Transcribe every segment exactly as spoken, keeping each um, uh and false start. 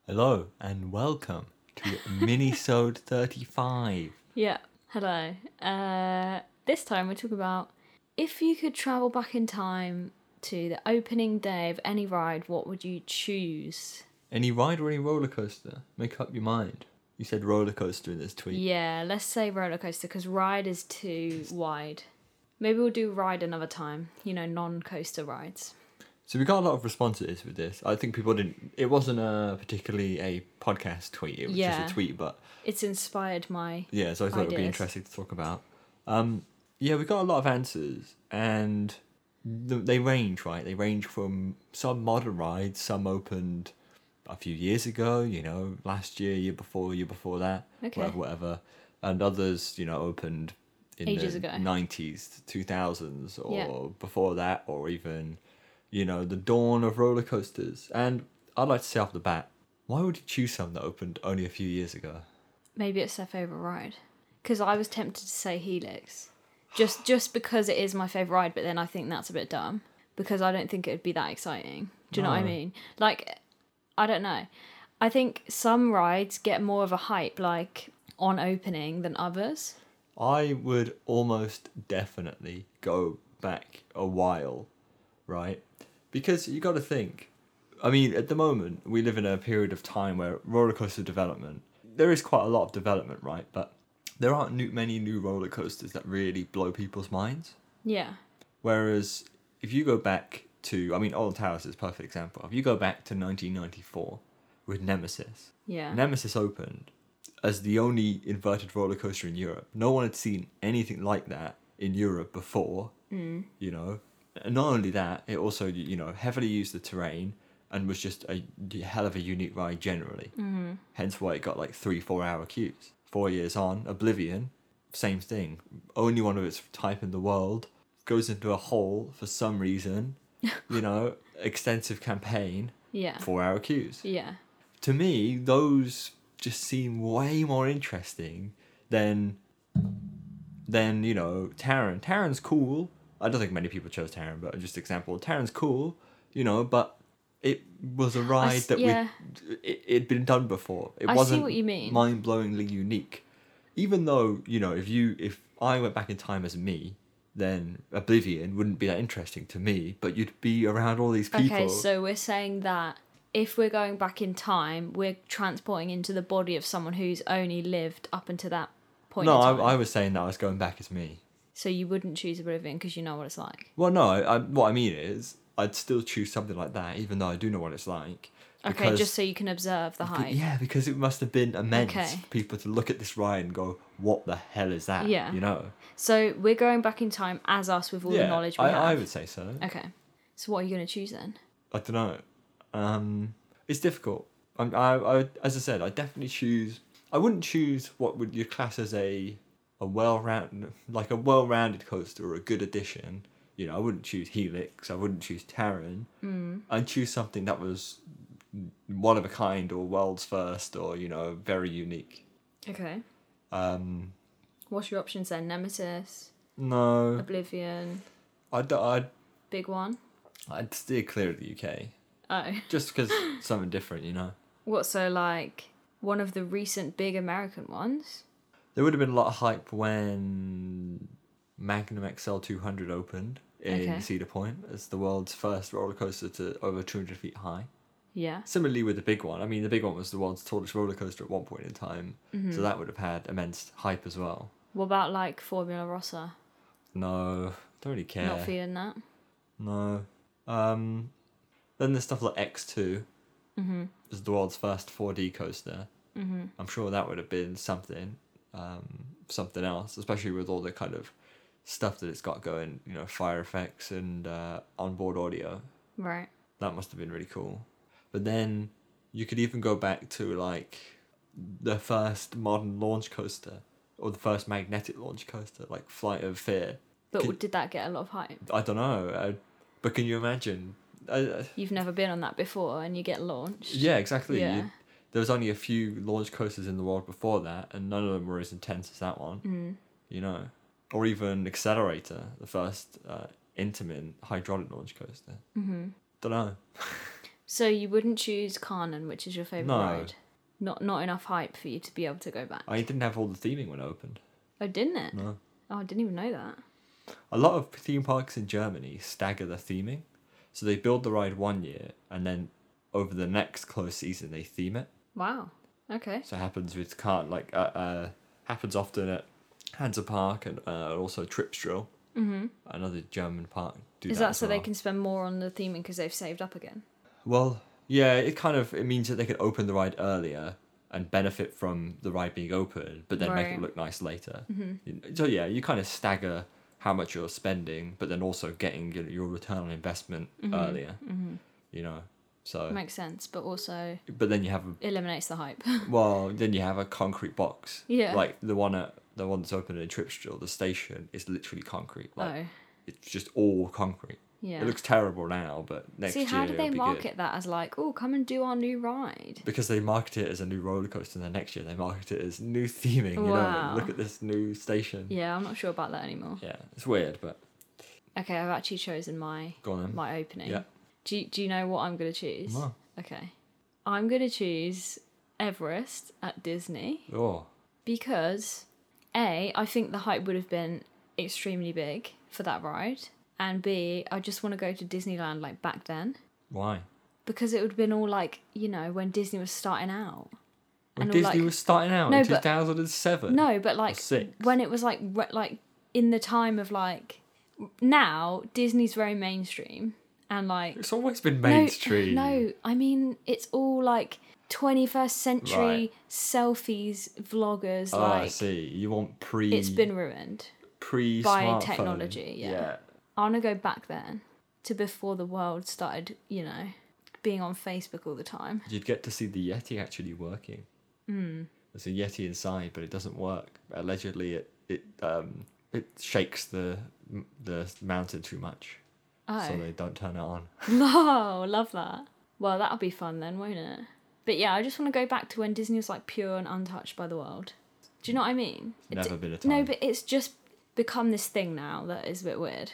Hello and welcome to Minisode thirty-five. Yeah, hello. Uh, this time we're talking about if you could travel back in time to the opening day of any ride, what would you choose? Any ride or any roller coaster? Make up your mind. You said roller coaster in this tweet. Yeah, let's say roller coaster because ride is too wide. Maybe we'll do ride another time, you know, non-coaster rides. So we got a lot of responses with this. I think people didn't... It wasn't a particularly a podcast tweet. It was Yeah. just a tweet, but... It's inspired my Yeah, so I thought it would be ideas. interesting to talk about. Um, yeah, we got a lot of answers, and th- they range, right? They range from some modern rides, some opened a few years ago, you know, last year, year before, year before that, Okay. whatever, whatever. And others, you know, opened in Ages the ago. nineties, two thousands, or Yeah. before that, or even, you know, the dawn of roller coasters. And I'd like to say off the bat, why would you choose some that opened only a few years ago? Maybe it's their favourite ride. Because I was tempted to say Helix. Just just because it is my favourite ride, but then I think that's a bit dumb. Because I don't think it would be that exciting. Do you know what I No. mean? Like, I don't know. I think some rides get more of a hype, like, on opening than others. I would almost definitely go back a while, right? Because you got to think. I mean, at the moment, we live in a period of time where roller coaster development, there is quite a lot of development, right? But there aren't new, many new roller coasters that really blow people's minds. Yeah. Whereas if you go back to, I mean, Old Towers is a perfect example. If you go back to nineteen ninety-four with Nemesis, Yeah. Nemesis opened as the only inverted roller coaster in Europe. No one had seen anything like that in Europe before, Mm. you know. And not only that, it also, you know, heavily used the terrain and was just a hell of a unique ride generally. Mm-hmm. Hence why it got like three, four hour queues. Four years on, Oblivion, same thing. Only one of its type in the world, goes into a hole for some reason, you know, extensive campaign, Yeah. four hour queues. Yeah. To me, those just seem way more interesting than, than you know, Taron. Taron's cool. I don't think many people chose Taron, but just example, Taron's cool, you know, but it was a ride s- that yeah. we it, it'd been done before. It I see wasn't what you mean. mind-blowingly unique. Even though, you know, if you if I went back in time as me, then Oblivion wouldn't be that interesting to me, but you'd be around all these people. Okay, so we're saying that if we're going back in time, we're transporting into the body of someone who's only lived up until that point no, in I, time. I was saying that I was going back as me. So you wouldn't choose Oblivion because you know what it's like. Well, no, I, I, what I mean is, I'd still choose something like that, even though I do know what it's like. Okay, because- just so you can observe the Be- hype. Yeah, because it must have been immense Okay. for people to look at this ride and go, what the hell is that? Yeah. You know? So we're going back in time as us with all yeah, the knowledge we I, have. I would say so. Okay. So what are you going to choose then? I don't know. Um, it's difficult. I, I, I, as I said, I definitely choose... I wouldn't choose what would you class as a a well-rounded, like a well-rounded coaster or a good addition. You know, I wouldn't choose Helix. I wouldn't choose Taron. Mm. I'd choose something that was one of a kind or world's first or, you know, very unique. Okay. Um, What's your options then? Nemesis, no, Oblivion, I'd, I'd, big one? I'd steer clear of the U K. Oh. Just because something different, you know. What, so like one of the recent big American ones? There would have been a lot of hype when Magnum X L two hundred opened in Okay. Cedar Point as the world's first roller coaster to over two hundred feet high. Yeah. Similarly with the big one. I mean, the big one was the world's tallest roller coaster at one point in time. Mm-hmm. So that would have had immense hype as well. What about like Formula Rossa? No, don't really care. Not feeling that? No. Um, then there's stuff like X two. Mm-hmm. Is the world's first four D coaster. Mm-hmm. I'm sure that would have been something, um, something else, especially with all the kind of stuff that it's got going, you know, fire effects and uh, onboard audio. Right. That must have been really cool. But then you could even go back to like the first modern launch coaster or the first magnetic launch coaster, like Flight of Fear. But Could- did that get a lot of hype? I don't know, uh, but can you imagine? Uh, You've never been on that before and you get launched. yeah, exactly. Yeah. You, there was only a few launch coasters in the world before that, and none of them were as intense as that one. Mm. You know, or even Accelerator, the first uh, intimate hydraulic launch coaster. Mm-hmm. Don't know. So you wouldn't choose Kanan, which is your favourite No. ride? Not not enough hype for you to be able to go back. I didn't have all the theming when it opened. Oh, didn't it? No. Oh, I didn't even know that. A lot of theme parks in Germany stagger the theming. So they build the ride one year, and then over the next close season, they theme it. Wow. Okay. So it happens with, can't like, uh, uh, happens often at Hansa Park and uh, also Tripsdrill. Mm-hmm. Another German park. Do Is that, that as so well. they can spend more on the theming because they've saved up again? Well, yeah, it kind of, it means that they could open the ride earlier and benefit from the ride being open, but then make Right. it look nice later. Mm-hmm. So yeah, you kind of stagger how much you're spending, but then also getting your, your return on investment Mm-hmm. earlier. Mm-hmm. You know, so. Makes sense, but also But then you have a eliminates the hype. well, then you have a concrete box. Yeah. Like the one at the one that's open in Tripsdrill, the station is literally concrete. Like Oh, it's just all concrete. yeah. It looks terrible now, but next See, year how do they it'll be market good. that as like, oh, come and do our new ride? Because they market it as a new roller coaster, and then next year they market it as new theming. You Wow. know, look at this new station. Yeah, I'm not sure about that anymore. Yeah, it's weird, but Okay, I've actually chosen my go on then. my opening. Yeah. Do you, do you know what I'm gonna choose? No. Okay, I'm gonna choose Everest at Disney Oh, because A, I think the hype would have been extremely big for that ride, and B, I just want to go to Disneyland like back then why? because it would have been all like, you know, when Disney was starting out. When And all, Disney like- was starting out No, in but- two thousand seven. No, but like six. when it was like re- like in the time of like now Disney's very mainstream and like It's always been no- mainstream. No, I mean it's all like twenty-first century Right. selfies, vloggers. Oh, like I see. You want pre. it's been ruined. pre by smartphone. technology, yeah. I want to go back then to before the world started, you know, being on Facebook all the time. You'd get to see the Yeti actually working. Mm. There's a Yeti inside, but it doesn't work. Allegedly, it it um it shakes the the mountain too much, Oh, so they don't turn it on. no, love that. Well, that'll be fun then, won't it? But yeah, I just want to go back to when Disney was like pure and untouched by the world. Do you know what I mean? Never It's- been a time. No, but it's just become this thing now that is a bit weird.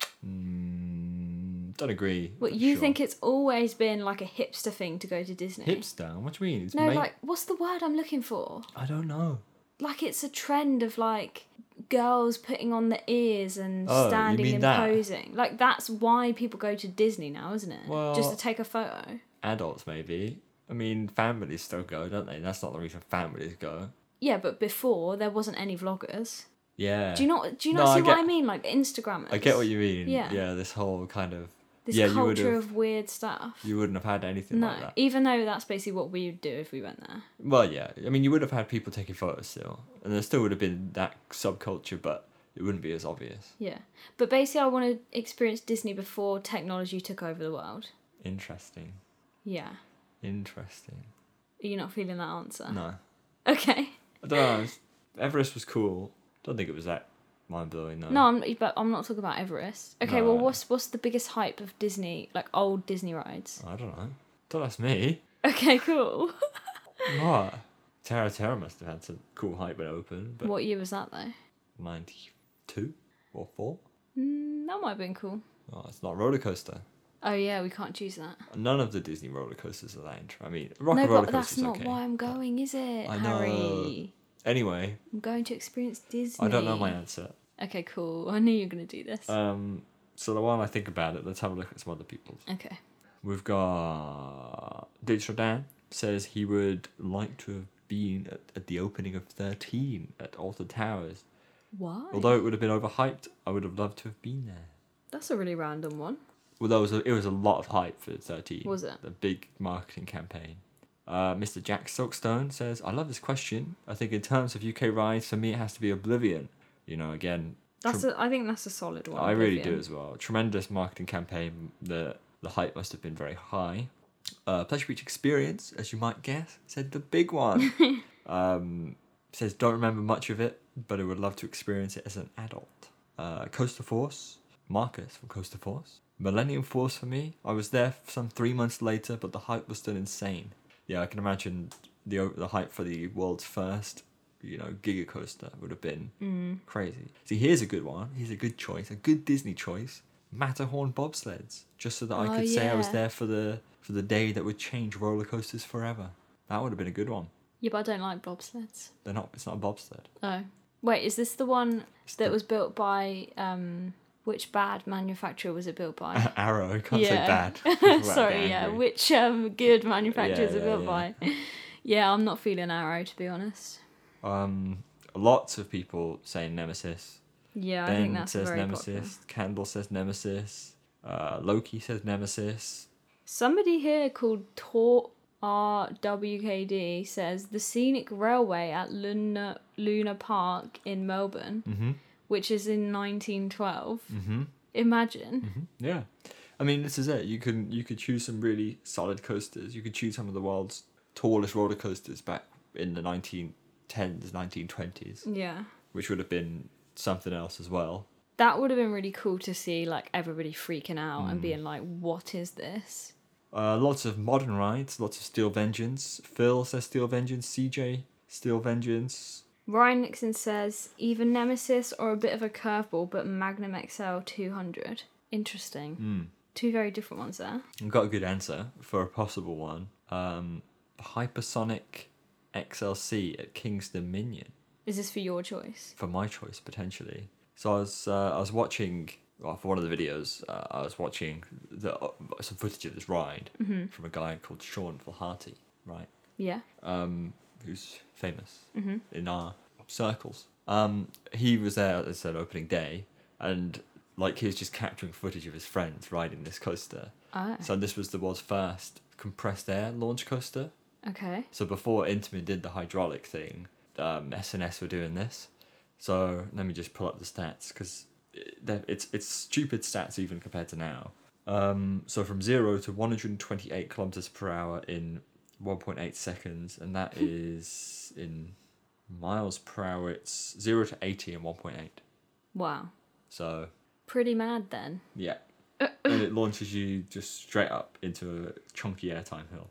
Mm, don't agree. What but you sure. think it's always been like a hipster thing to go to Disney? Hipster? What do you mean? It's No, made- like what's the word I'm looking for? I don't know. Like it's a trend of like girls putting on the ears and Oh, you standing mean and that? posing. Like that's why people go to Disney now, isn't it? Well- Just to take a photo. Adults maybe. I mean, families still go, don't they? That's not the reason families go. Yeah, but before there wasn't any vloggers. Yeah. Do you not do you No, not I see what get- I mean? Like Instagrammers. I get what you mean. Yeah. Yeah. This whole kind of. This yeah, you would culture have. of weird stuff. You wouldn't have had anything No, like that. even though that's basically what we would do if we went there. Well, yeah. I mean, you would have had people taking photos still, and there still would have been that subculture, but it wouldn't be as obvious. Yeah, but basically, I want to experience Disney before technology took over the world. Interesting. Yeah, Interesting. are you not feeling that answer? No, Okay. I don't know. it's- Everest was cool. Don't think it was that mind blowing though. No, I'm, but I'm not talking about Everest. Okay, well, No. what's what's the biggest hype of Disney, like old Disney rides? I don't know. Don't ask me. Okay, cool. What? Terra Terra must have had some cool hype when it opened, but What year was that though? ninety-two or four. Mm, that might have been cool. Oh, it's not a roller coaster. Oh yeah, we can't choose that. None of the Disney roller coasters are that interesting. I mean, Rock no, and Roller but that's Coaster's not okay. why I'm going, is it, I know. Harry? Anyway, I'm going to experience Disney. I don't know my answer. Okay, cool. I knew you were gonna do this. Um, so the while I think about it, let's have a look at some other people's. okay. We've got Digital Dan says he would like to have been at, at the opening of thirteen at Alton Towers. Why? Although it would have been overhyped, I would have loved to have been there. That's a really random one. Well, there was a, it was a lot of hype for thirteen. Was it? The big marketing campaign. Uh, Mister Jack Silkstone says, I love this question. I think in terms of U K rides, for me it has to be Oblivion. You know, again, That's tre- a, I think that's a solid one. I really do Oblivion. as well. Tremendous marketing campaign. The the hype must have been very high. Uh, Pleasure Beach Experience, as you might guess, said the big one. um, says, don't remember much of it, but I would love to experience it as an adult. Uh, Coaster Force, Marcus from Coaster Force. Millennium Force for me. I was there some three months later, but the hype was still insane. Yeah, I can imagine the o- the hype for the world's first, you know, Giga Coaster would have been Mm. crazy. See, here's a good one. Here's a good choice, a good Disney choice. Matterhorn bobsleds, just so that I Oh, could say I was yeah. there for the for the day that would change roller coasters forever. That would have been a good one. Yeah, but I don't like bobsleds. They're not. It's not a bobsled. Oh. Wait, is this the one It's that the- was built by, um, which bad manufacturer was it built by? Arrow. I can't Yeah. say bad. Without Sorry, getting yeah. angry. Which um, good manufacturer Yeah, is it yeah, built yeah. by? Yeah, I'm not feeling Arrow, to be honest. Um, lots of people saying Nemesis. Yeah, I Ben think that's says very Nemesis. popular. Candle says Nemesis. Uh, Loki says Nemesis. Somebody here called Tor R W K D says the scenic railway at Luna Luna Park in Melbourne, Mm-hmm. which is in nineteen twelve. Mm-hmm. Imagine. Mm-hmm. Yeah. I mean, this is it. You can you could choose some really solid coasters. You could choose some of the world's tallest roller coasters back in the nineteen tens, nineteen twenties, Yeah. which would have been something else as well. That would have been really cool to see, like, everybody freaking out Mm. and being like, what is this? Uh, lots of modern rides, lots of Steel Vengeance. Phil says Steel Vengeance. C J, Steel Vengeance. Ryan Nixon says either Nemesis or a bit of a curveball, but Magnum X L two hundred. Interesting. Mm. Two very different ones there. I've got a good answer for a possible one. Um, Hypersonic X L C at King's Dominion. Is this for your choice? For my choice, potentially. So I was uh, I was watching, well, for one of the videos, uh, I was watching the uh, some footage of this ride Mm-hmm. from a guy called Sean Fulharty, right? Yeah. Um, who's famous Mm-hmm. in our circles. Um, he was there, as I said, opening day, and like he was just capturing footage of his friends riding this coaster. Oh. So this was the world's first compressed air launch coaster. Okay. So before Intamin did the hydraulic thing, um, S N S were doing this. So let me just pull up the stats because it's it's stupid stats even compared to now. Um, so from zero to one hundred twenty-eight kilometers per hour in one point eight seconds, and that is in miles per hour. It's zero to eighty in one point eight. Wow. So Pretty mad then. yeah, and it launches you just straight up into a chunky airtime hill.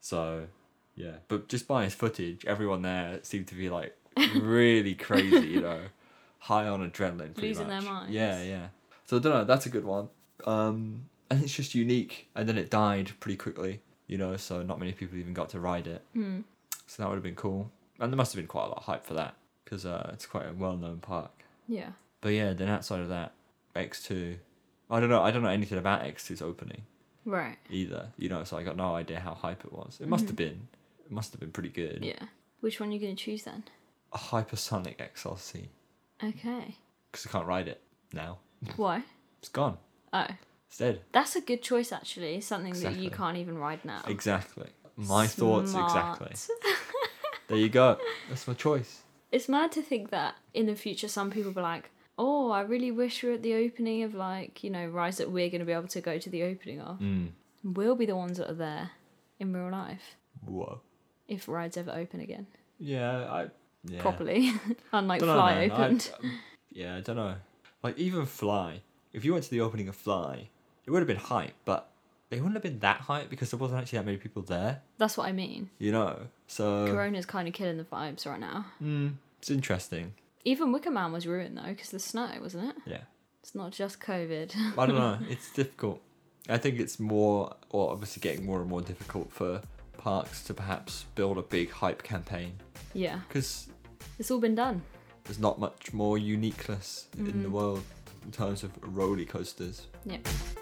So yeah, but just by his footage, everyone there seemed to be like really crazy, you know, high on adrenaline, pretty Losing much. their minds. Yeah, yeah. So I don't know. That's a good one. Um, and it's just unique, and then it died pretty quickly, you know. So not many people even got to ride it. Hmm. So that would have been cool, and there must have been quite a lot of hype for that because uh, it's quite a well-known park. Yeah. But yeah, then outside of that, X two, I don't know. I don't know anything about X two's opening Right. either, you know. So I got no idea how hype it was. It must Mhm. have been. It must have been pretty good. Yeah. Which one are you going to choose then? A hypersonic X L C Okay. because I can't ride it now. Why? It's gone. Oh. It's dead. That's a good choice, actually. Something that you Exactly. can't even ride now. Exactly. My thoughts Smart. exactly. There you go. That's my choice. It's mad to think that in the future some people be like, oh, I really wish we were at the opening of, like, you know, rides that we're going to be able to go to the opening of. Mm. We'll be the ones that are there in real life Whoa. if rides ever open again Yeah, I. Yeah. properly. Unlike Dunno, Fly man. I- opened. um, yeah, I don't know. Like even Fly, if you went to the opening of Fly, it would have been hype, but it wouldn't have been that hype because there wasn't actually that many people there. That's what I mean. You know, so Corona's kind of killing the vibes right now. mm, it's interesting. Even Wicker Man was ruined though because the snow, wasn't it? Yeah, It's not just COVID. I don't know. It's difficult. I think it's more, or obviously getting more and more difficult for parks to perhaps build a big hype campaign Yeah, because it's all been done. there's not much more uniqueness in the Mhm. world in terms of roller coasters. Yep.